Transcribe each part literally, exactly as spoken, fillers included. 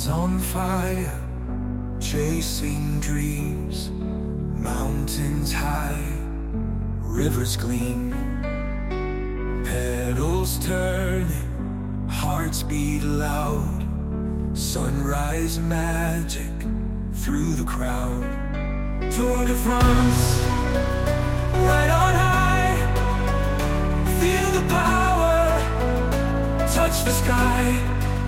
World's on fire, chasing dreams. Mountains high, rivers gleam. Petals turning, hearts beat loud. Sunrise magic through the crowd. Tour de France, right on high. Feel the power, touch the sky.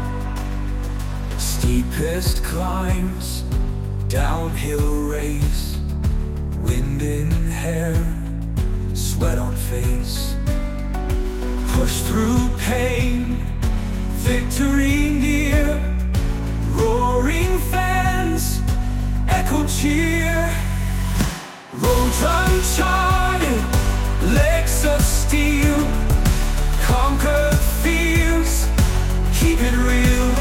Steepest climbs, downhill race. Wind in hair, sweat on face. Push through pain, victory near. Roaring fans, echo cheer. Roads uncharted, legs of steel. Conquer fears, keep it real.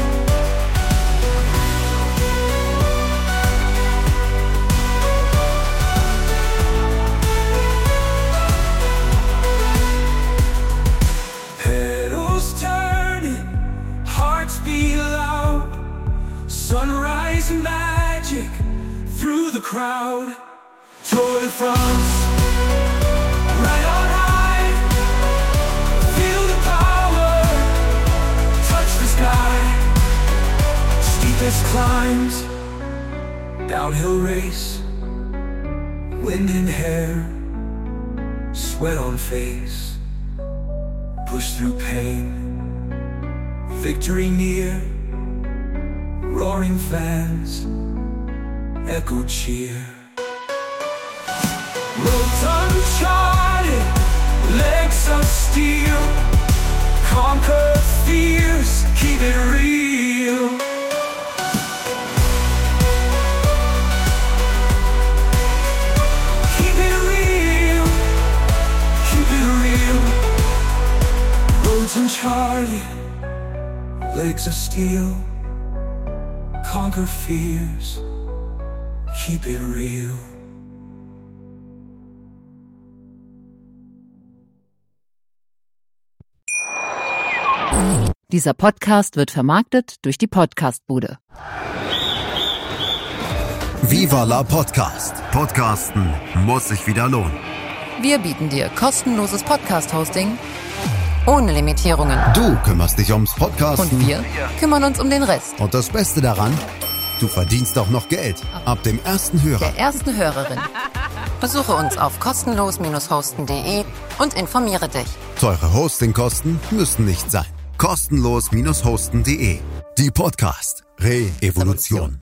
Petals turning, hearts beat loud. Sunrise magic through the crowd. Tour de France, right on high. Feel the power, touch the sky. Steepest climbs, downhill race. Wind in hair, sweat on face. Push through pain, victory near. Roaring fans, echo cheer. Roads uncharted, legs of steel. Conquer fears, keep it real. Keep it real, keep it real. Roads uncharted, legs of steel. Conquer fears, keep it real. Dieser Podcast wird vermarktet durch die Podcastbude. Viva la Podcast. Podcasten muss sich wieder lohnen. Wir bieten dir kostenloses Podcast-Hosting ohne Limitierungen. Du kümmerst dich ums Podcasten. Und wir kümmern uns um den Rest. Und das Beste daran, du verdienst auch noch Geld. Ab dem ersten Hörer. Der ersten Hörerin. Besuche uns auf kostenlos hosten punkt de und informiere dich. Teure Hostingkosten müssen nicht sein. kostenlos hosten punkt de. Die Podcast Re-Evolution.